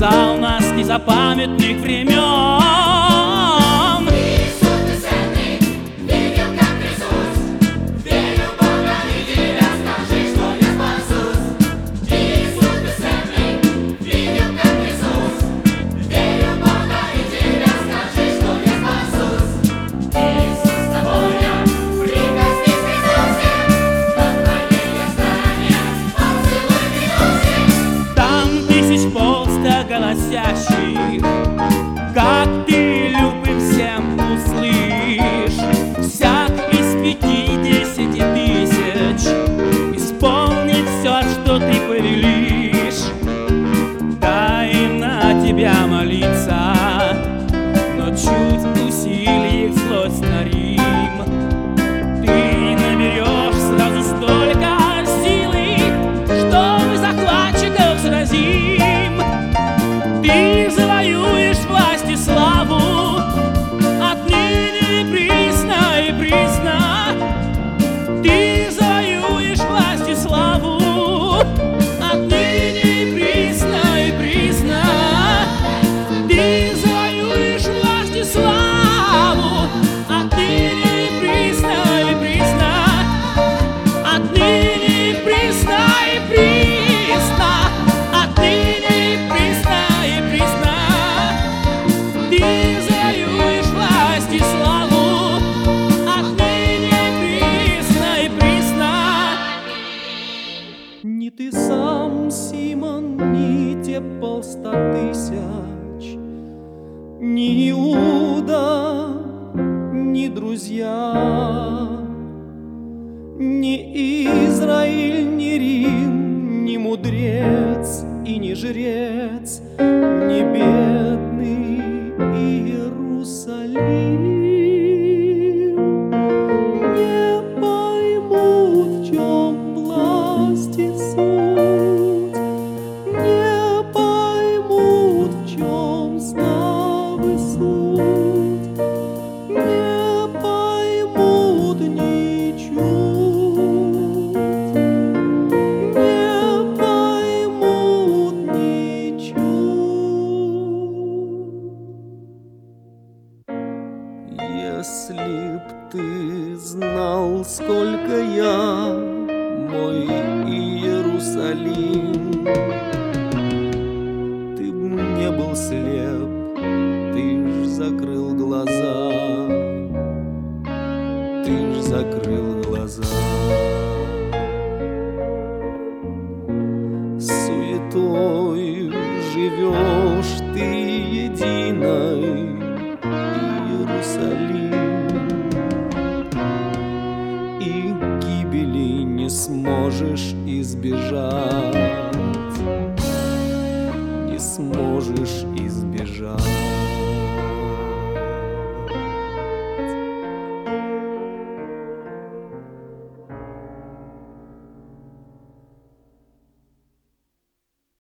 связал нас незапамятных времен. Голосящих, как ты любим всем услышь, всяк из 50 тысяч исполнит все, что ты повелишь. Дай им на тебя молиться, но чуть усилий злость на Рим. Ты наберешь сразу столько силы, что мы захватчиков сразим. Ты завоюешь власть и славу, отныне и присно, и присно. Ты завоюешь власть и славу, отныне и присно, и присно. Ты завоюешь власть и славу, отныне и присно, и присно. Отныне и присно, и присно. Отныне и присно. Ты завоюешь власть и славу, отныне присно и присно. Ни ты сам, Симон, ни те 100 000, ни Иуда, ни друзья, ни Израиль, ни Рим, ни мудрец и ни жрец, ни бедный Иерусалим не поймут, в чем власть и суть, не поймут, в чем славы суть, не поймут ни чуть, не поймут ни чуть. Если б ты знал, сколько я, мой Иерусалим, ты б не был слеп, ты ж закрыл глаза, ты ж закрыл глаза. Суетой живешь ты единой, Иерусалим, и гибели не сможешь избежать, не сможешь избежать.